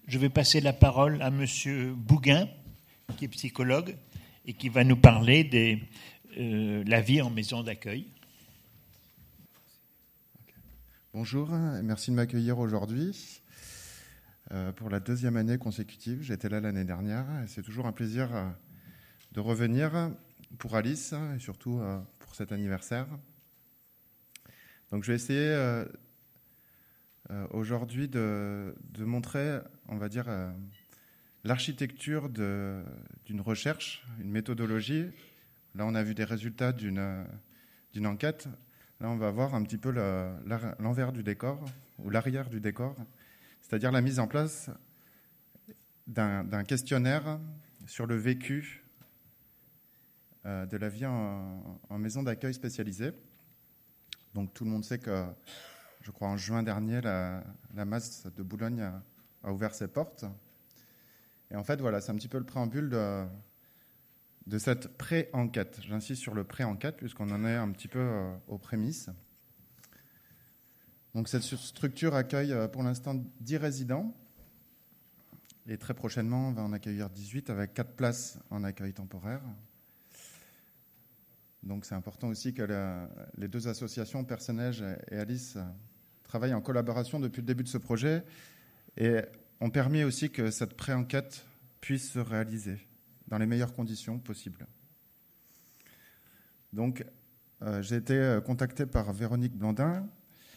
je vais passer la parole à Monsieur Bouguin, qui est psychologue et qui va nous parler de la vie en maison d'accueil. Bonjour, et merci de m'accueillir aujourd'hui pour la deuxième année consécutive. J'étais là l'année dernière et c'est toujours un plaisir de revenir pour Alice et surtout pour cet anniversaire. Donc je vais essayer aujourd'hui de montrer, on va dire, l'architecture d'une recherche, une méthodologie. Là, on a vu des résultats d'une enquête. Là, on va voir un petit peu l'envers du décor ou l'arrière du décor, c'est-à-dire la mise en place d'un questionnaire sur le vécu de la vie en maison d'accueil spécialisée. Donc, tout le monde sait que, je crois, en juin dernier, la MAS de Boulogne a ouvert ses portes. Et en fait, voilà, c'est un petit peu le préambule de cette pré-enquête. J'insiste sur le pré-enquête puisqu'on en est un petit peu aux prémices. Donc cette structure accueille pour l'instant 10 résidents et très prochainement on va en accueillir 18 avec 4 places en accueil temporaire. Donc c'est important aussi que les deux associations, Personnage et Alice, travaillent en collaboration depuis le début de ce projet et ont permis aussi que cette pré-enquête puisse se réaliser dans les meilleures conditions possibles. Donc, j'ai été contacté par Véronique Blandin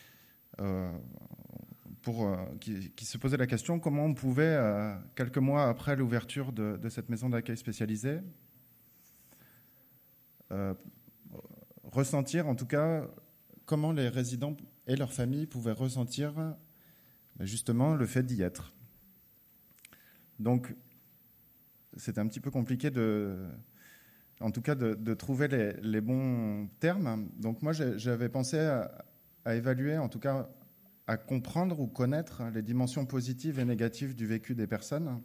qui se posait la question comment on pouvait, quelques mois après l'ouverture de cette maison d'accueil spécialisée, ressentir, en tout cas, comment les résidents et leurs familles pouvaient ressentir justement le fait d'y être. Donc, c'était un petit peu compliqué de trouver les bons termes. Donc moi, j'avais pensé à évaluer, en tout cas à comprendre ou connaître les dimensions positives et négatives du vécu des personnes,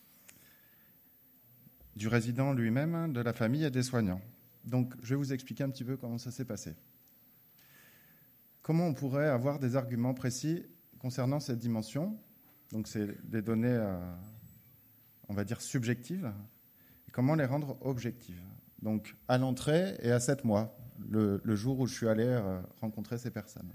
du résident lui-même, de la famille et des soignants. Donc je vais vous expliquer un petit peu comment ça s'est passé. Comment on pourrait avoir des arguments précis concernant cette dimension? Donc c'est des données on va dire subjectives, et comment les rendre objectives. Donc, à l'entrée et à 7 mois, le jour où je suis allé rencontrer ces personnes.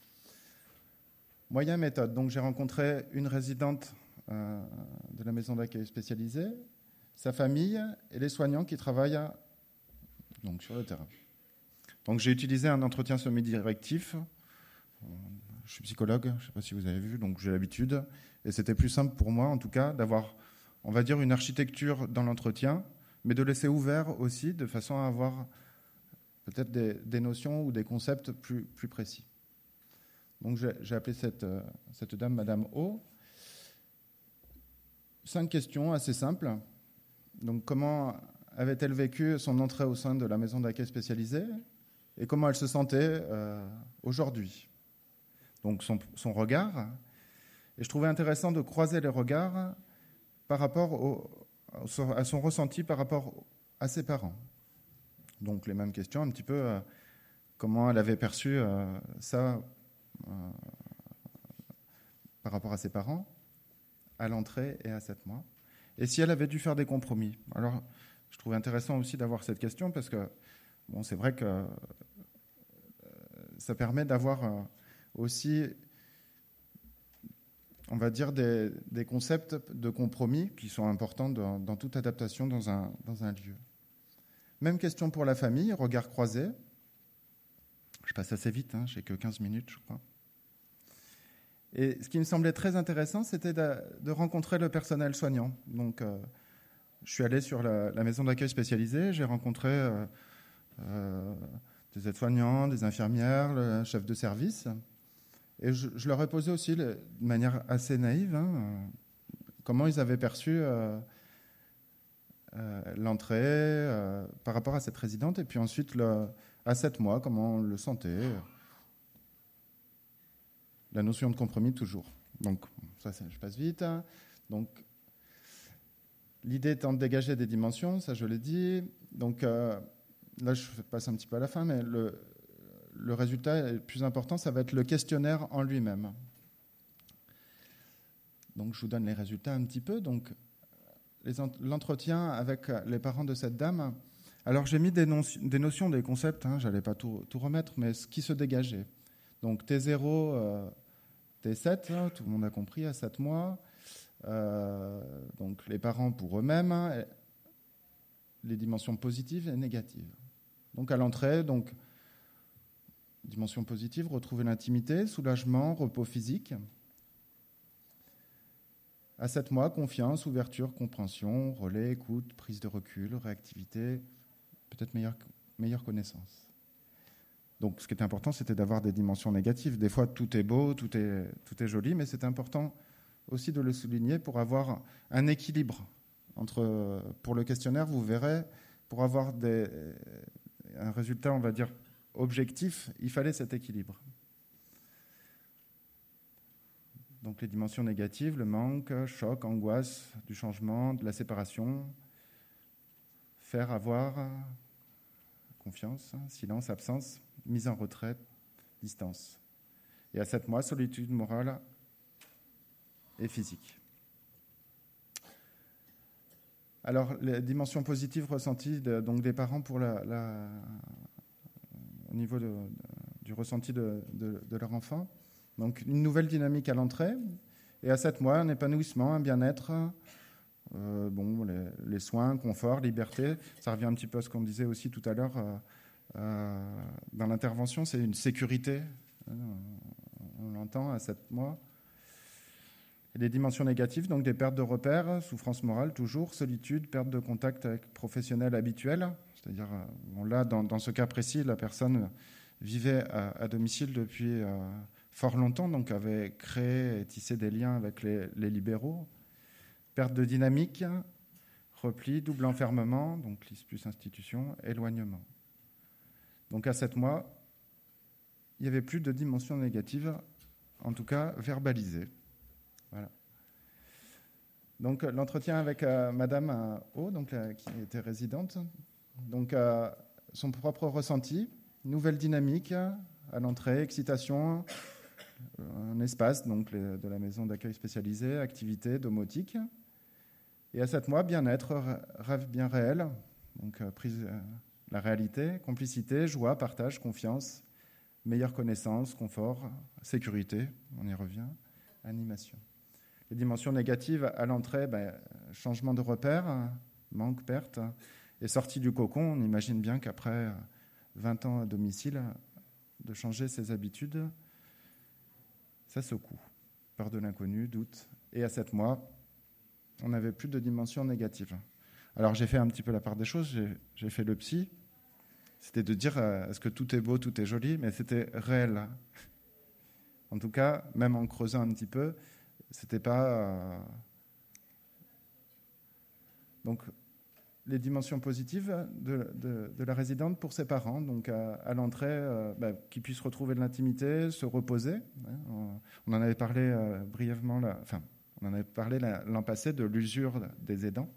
Moyen méthode. Donc, j'ai rencontré une résidente de la maison d'accueil spécialisée, sa famille et les soignants qui travaillent donc, sur le terrain. Donc, j'ai utilisé un entretien semi-directif. Je suis psychologue, je ne sais pas si vous avez vu, donc j'ai l'habitude. Et c'était plus simple pour moi, en tout cas, d'avoir, on va dire, une architecture dans l'entretien, mais de laisser ouvert aussi, de façon à avoir peut-être des notions ou des concepts plus précis. Donc j'ai appelé cette dame Madame O. 5 questions assez simples. Donc comment avait-elle vécu son entrée au sein de la maison d'accueil spécialisée et comment elle se sentait aujourd'hui. Donc son regard. Et je trouvais intéressant de croiser les regards par rapport à son ressenti par rapport à ses parents. Donc les mêmes questions, un petit peu comment elle avait perçu ça par rapport à ses parents, à l'entrée et à 7 mois. Et si elle avait dû faire des compromis. Alors je trouvais intéressant aussi d'avoir cette question parce que bon, c'est vrai que ça permet d'avoir aussi, on va dire, des concepts de compromis qui sont importants dans toute adaptation dans un lieu. Même question pour la famille, regard croisé. Je passe assez vite, j'ai que 15 minutes, je crois. Et ce qui me semblait très intéressant, c'était de rencontrer le personnel soignant. Donc, je suis allé sur la maison d'accueil spécialisée, j'ai rencontré des aides-soignants, des infirmières, le chef de service. Et je leur ai posé aussi, de manière assez naïve, comment ils avaient perçu l'entrée par rapport à cette résidente, et puis ensuite, à 7 mois, comment on le sentait. La notion de compromis, toujours. Donc, ça, je passe vite. Donc, l'idée étant de dégager des dimensions, ça, je l'ai dit. Donc, là, je passe un petit peu à la fin, mais le résultat le plus important, ça va être le questionnaire en lui-même. Donc, je vous donne les résultats un petit peu. Donc, l'entretien avec les parents de cette dame. Alors, j'ai mis des notions, des concepts, hein, je n'allais pas tout remettre, mais ce qui se dégageait. Donc, T0, T7, hein, tout le monde a compris, à 7 mois. Donc, les parents pour eux-mêmes, hein, les dimensions positives et négatives. Donc, à l'entrée, donc, dimension positive, retrouver l'intimité, soulagement, repos physique. À 7 mois, confiance, ouverture, compréhension, relais, écoute, prise de recul, réactivité, peut-être meilleure connaissance. Donc, ce qui était important, c'était d'avoir des dimensions négatives. Des fois, tout est beau, tout est joli, mais c'est important aussi de le souligner pour avoir un équilibre. Pour le questionnaire, vous verrez, pour avoir un résultat, on va dire, objectif, il fallait cet équilibre. Donc les dimensions négatives, le manque, choc, angoisse, du changement, de la séparation, faire, avoir, confiance, silence, absence, mise en retrait, distance. Et à 7 mois, solitude morale et physique. Alors, les dimensions positives ressenties donc des parents pour au niveau du ressenti de leur enfant. Donc, une nouvelle dynamique à l'entrée. Et à 7 mois, un épanouissement, un bien-être, les soins, confort, liberté. Ça revient un petit peu à ce qu'on disait aussi tout à l'heure dans l'intervention. C'est une sécurité. On l'entend à 7 mois. Et les dimensions négatives, donc des pertes de repères, souffrance morale toujours, solitude, perte de contact avec professionnels habituels. C'est-à-dire, là, dans ce cas précis, la personne vivait à domicile depuis fort longtemps, donc avait créé et tissé des liens avec les libéraux. Perte de dynamique, repli, double enfermement, donc LIS plus institution, éloignement. Donc à 7 mois, il n'y avait plus de dimension négative, en tout cas verbalisée. Voilà. Donc l'entretien avec Madame O, donc, qui était résidente, donc son propre ressenti, nouvelle dynamique à l'entrée, excitation, un espace donc de la maison d'accueil spécialisée, activité, domotique. Et à 7 mois, bien-être, rêve bien réel, donc prise la réalité, complicité, joie, partage, confiance, meilleure connaissance, confort, sécurité, on y revient, animation. Les dimensions négatives à l'entrée, changement de repère, manque, perte, et sortie du cocon, on imagine bien qu'après 20 ans à domicile, de changer ses habitudes, ça secoue. Peur de l'inconnu, doute. Et à 7 mois, on n'avait plus de dimension négative. Alors j'ai fait un petit peu la part des choses, j'ai fait le psy. C'était de dire, est-ce que tout est beau, tout est joli, mais c'était réel. En tout cas, même en creusant un petit peu, c'était pas... Donc, les dimensions positives de la résidente pour ses parents, donc à l'entrée, qu'ils puissent retrouver de l'intimité, se reposer. On en avait parlé brièvement, on en avait parlé l'an passé de l'usure des aidants.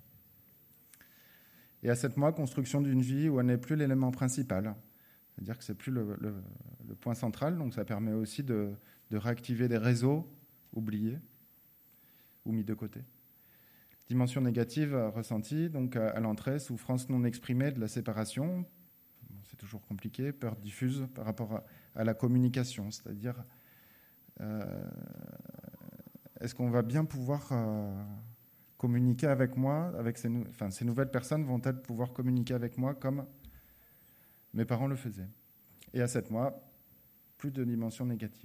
Et à 7 mois, construction d'une vie où elle n'est plus l'élément principal. C'est-à-dire que ce n'est plus le point central, donc ça permet aussi de réactiver des réseaux oubliés ou mis de côté. Dimension négative ressentie, donc à l'entrée, souffrance non exprimée de la séparation, c'est toujours compliqué, peur diffuse par rapport à la communication, c'est-à-dire est-ce qu'on va bien pouvoir communiquer avec moi, avec ces nouvelles personnes vont-elles pouvoir communiquer avec moi comme mes parents le faisaient. Et à 7 mois, plus de dimension négative.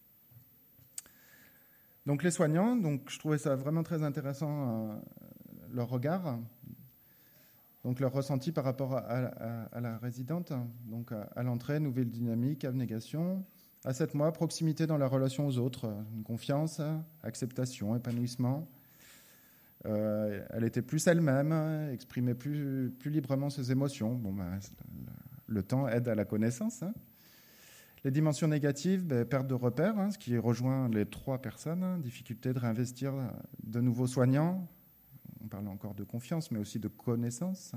Donc les soignants, donc je trouvais ça vraiment très intéressant, leur regard, donc leur ressenti par rapport à la résidente. Donc à l'entrée, nouvelle dynamique, abnégation. À 7 mois, proximité dans la relation aux autres, une confiance, acceptation, épanouissement. Elle était plus elle-même, exprimait plus librement ses émotions. Le temps aide à la connaissance. Les dimensions négatives, perte de repères, ce qui rejoint les 3 personnes, difficulté de réinvestir de nouveaux soignants. On parle encore de confiance, mais aussi de connaissance.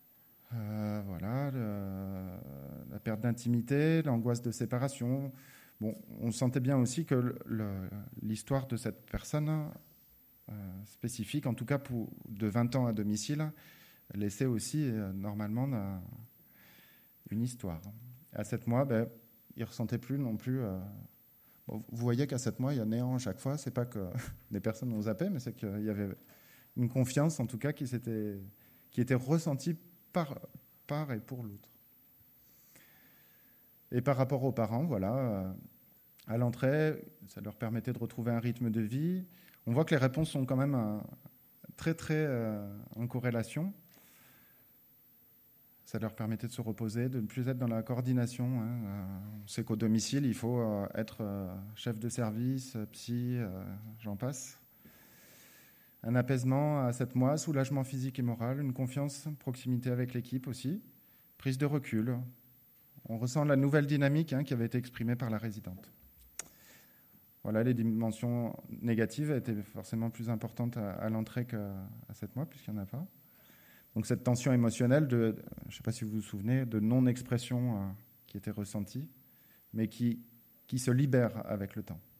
La perte d'intimité, l'angoisse de séparation, Bon, on sentait bien aussi que l'histoire de cette personne spécifique, en tout cas de 20 ans à domicile, laissait aussi normalement une histoire. À 7 mois, il ne ressentait plus non plus... Bon, vous voyez qu'à 7 mois, il y a néant à chaque fois. Ce n'est pas que des personnes ont zappé, mais c'est qu'il y avait une confiance, en tout cas, qui était ressentie par et pour l'autre. Et par rapport aux parents, voilà, à l'entrée, ça leur permettait de retrouver un rythme de vie. On voit que les réponses sont quand même très, très en corrélation. Ça leur permettait de se reposer, de ne plus être dans la coordination. On sait qu'au domicile, il faut être chef de service, psy, j'en passe. Un apaisement à 7 mois, soulagement physique et moral, une confiance, proximité avec l'équipe aussi, prise de recul. On ressent la nouvelle dynamique qui avait été exprimée par la résidente. Voilà, les dimensions négatives étaient forcément plus importantes à l'entrée qu'à 7 mois, puisqu'il n'y en a pas. Donc cette tension émotionnelle, je ne sais pas si vous vous souvenez, de non-expression qui était ressentie, mais qui se libère avec le temps.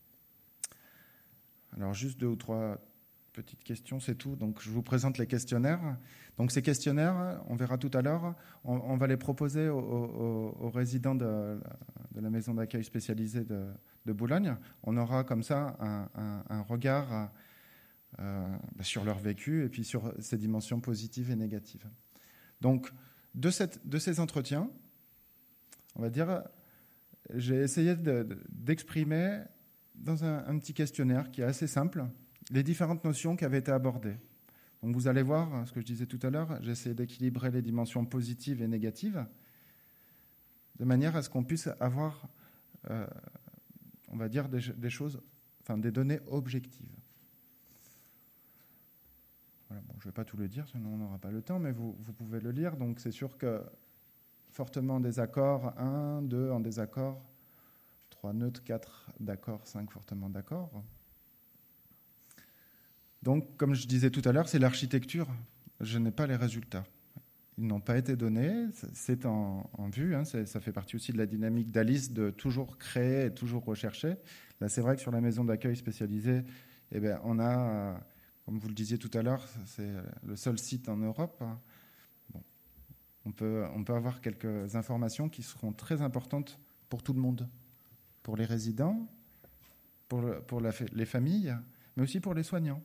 Alors juste 2 ou 3 petites questions, c'est tout. Donc je vous présente les questionnaires. Donc ces questionnaires, on verra tout à l'heure, on va les proposer aux résidents de la maison d'accueil spécialisée de Boulogne. On aura comme ça un regard sur leur vécu et puis sur ces dimensions positives et négatives. Donc de ces entretiens, on va dire, j'ai essayé d'exprimer dans un petit questionnaire qui est assez simple les différentes notions qui avaient été abordées. Donc vous allez voir, ce que je disais tout à l'heure, j'ai essayé d'équilibrer les dimensions positives et négatives de manière à ce qu'on puisse avoir, on va dire, des choses, enfin des données objectives. Voilà, bon, je ne vais pas tout le dire, sinon on n'aura pas le temps, mais vous pouvez le lire. Donc c'est sûr que fortement en désaccord, 1, 2 en désaccord, 3 neutres, 4 d'accord, 5 fortement d'accord. Donc, comme je disais tout à l'heure, c'est l'architecture. Je n'ai pas les résultats. Ils n'ont pas été donnés. C'est en vue. Ça fait partie aussi de la dynamique d'Alice de toujours créer et toujours rechercher. Là, c'est vrai que sur la maison d'accueil spécialisée, on a, comme vous le disiez tout à l'heure, c'est le seul site en Europe. Bon, on peut avoir quelques informations qui seront très importantes pour tout le monde, pour les résidents, pour les familles, mais aussi pour les soignants.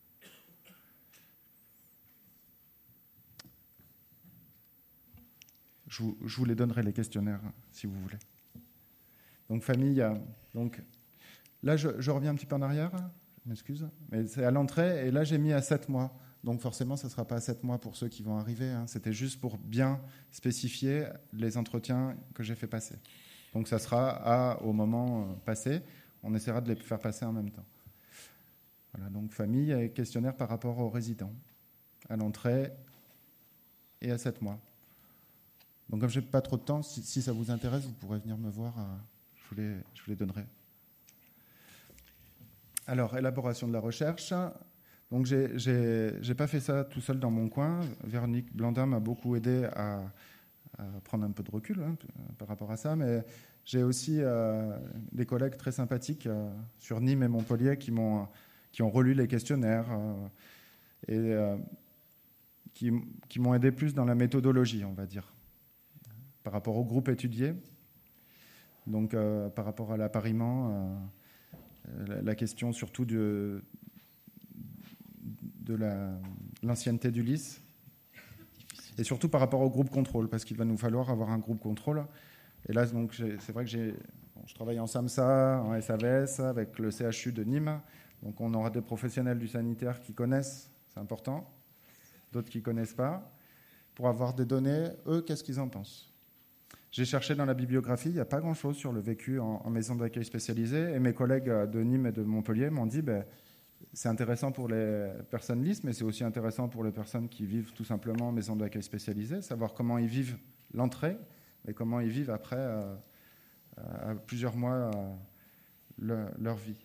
Je vous les donnerai, les questionnaires, si vous voulez. Donc, famille, donc, là, je reviens un petit peu en arrière, je m'excuse, mais c'est à l'entrée, et là, j'ai mis à 7 mois. Donc, forcément, ça ne sera pas à 7 mois pour ceux qui vont arriver. C'était juste pour bien spécifier les entretiens que j'ai fait passer. Donc, ça sera au moment passé. On essaiera de les faire passer en même temps. Voilà, donc, famille et questionnaire par rapport aux résidents, à l'entrée et à 7 mois. Donc, comme je n'ai pas trop de temps, si ça vous intéresse, vous pourrez venir me voir. Je vous les donnerai. Alors, élaboration de la recherche. Donc, j'ai pas fait ça tout seul dans mon coin. Véronique Blandin m'a beaucoup aidé à prendre un peu de recul par rapport à ça. Mais j'ai aussi des collègues très sympathiques sur Nîmes et Montpellier qui ont relu les questionnaires et qui m'ont aidé plus dans la méthodologie, on va dire, par rapport au groupe étudié. Donc, par rapport à l'appariement, la question surtout de l'ancienneté du LIS, et surtout par rapport au groupe contrôle, parce qu'il va nous falloir avoir un groupe contrôle. Et là, donc, c'est vrai que je travaille en SAMSA, en SAVS, avec le CHU de Nîmes. Donc, on aura des professionnels du sanitaire qui connaissent, c'est important, d'autres qui ne connaissent pas, pour avoir des données, eux, qu'est-ce qu'ils en pensent. J'ai cherché dans la bibliographie, il n'y a pas grand-chose sur le vécu en maison d'accueil spécialisée, et mes collègues de Nîmes et de Montpellier m'ont dit c'est intéressant pour les personnes LIS, mais c'est aussi intéressant pour les personnes qui vivent tout simplement en maison d'accueil spécialisée, savoir comment ils vivent l'entrée, et comment ils vivent après, à plusieurs mois, leur vie.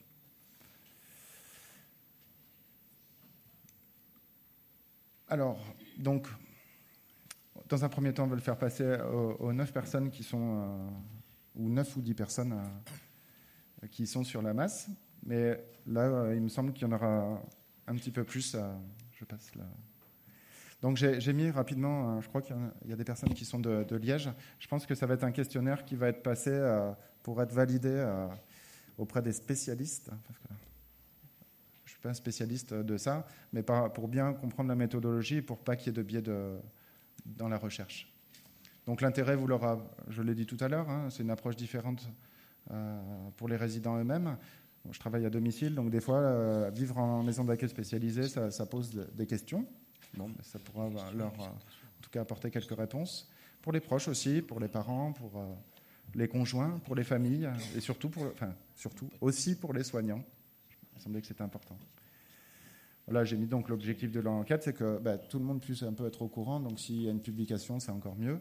Alors, dans un premier temps, on va le faire passer aux 9 personnes qui sont ou 9 ou 10 personnes qui sont sur la masse. Mais là, il me semble qu'il y en aura un petit peu plus. Je passe là. Donc j'ai mis rapidement, je crois qu'il y a des personnes qui sont de Liège. Je pense que ça va être un questionnaire qui va être passé pour être validé auprès des spécialistes. Parce que je ne suis pas un spécialiste de ça, mais pour bien comprendre la méthodologie et pour pas qu'il y ait de biais dans la recherche. Donc l'intérêt, je l'ai dit tout à l'heure, c'est une approche différente pour les résidents eux-mêmes. Je travaille à domicile, donc des fois, vivre en maison d'accueil spécialisée, ça pose des questions. Bon, ça pourra leur, en tout cas, apporter quelques réponses. Pour les proches aussi, pour les parents, pour les conjoints, pour les familles, et surtout aussi pour les soignants. Il me semblait que c'était important. Voilà, j'ai mis donc l'objectif de l'enquête, c'est que tout le monde puisse un peu être au courant. Donc s'il y a une publication, c'est encore mieux.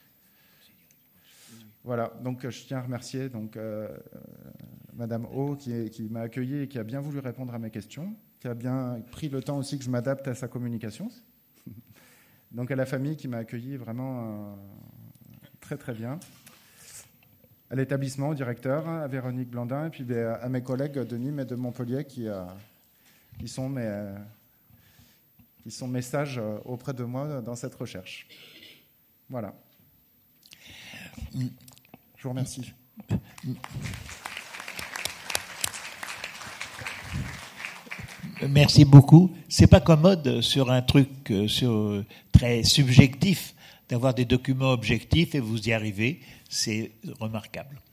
Voilà, donc je tiens à remercier Madame O qui m'a accueilli et qui a bien voulu répondre à mes questions, qui a bien pris le temps aussi que je m'adapte à sa communication. Donc à la famille qui m'a accueilli vraiment très très bien. À l'établissement, au directeur, à Véronique Blandin, et puis à mes collègues de Nîmes et de Montpellier qui sont mes sages auprès de moi dans cette recherche. Voilà. Je vous remercie. Merci beaucoup. C'est pas commode sur un truc très subjectif d'avoir des documents objectifs et vous y arrivez. C'est remarquable.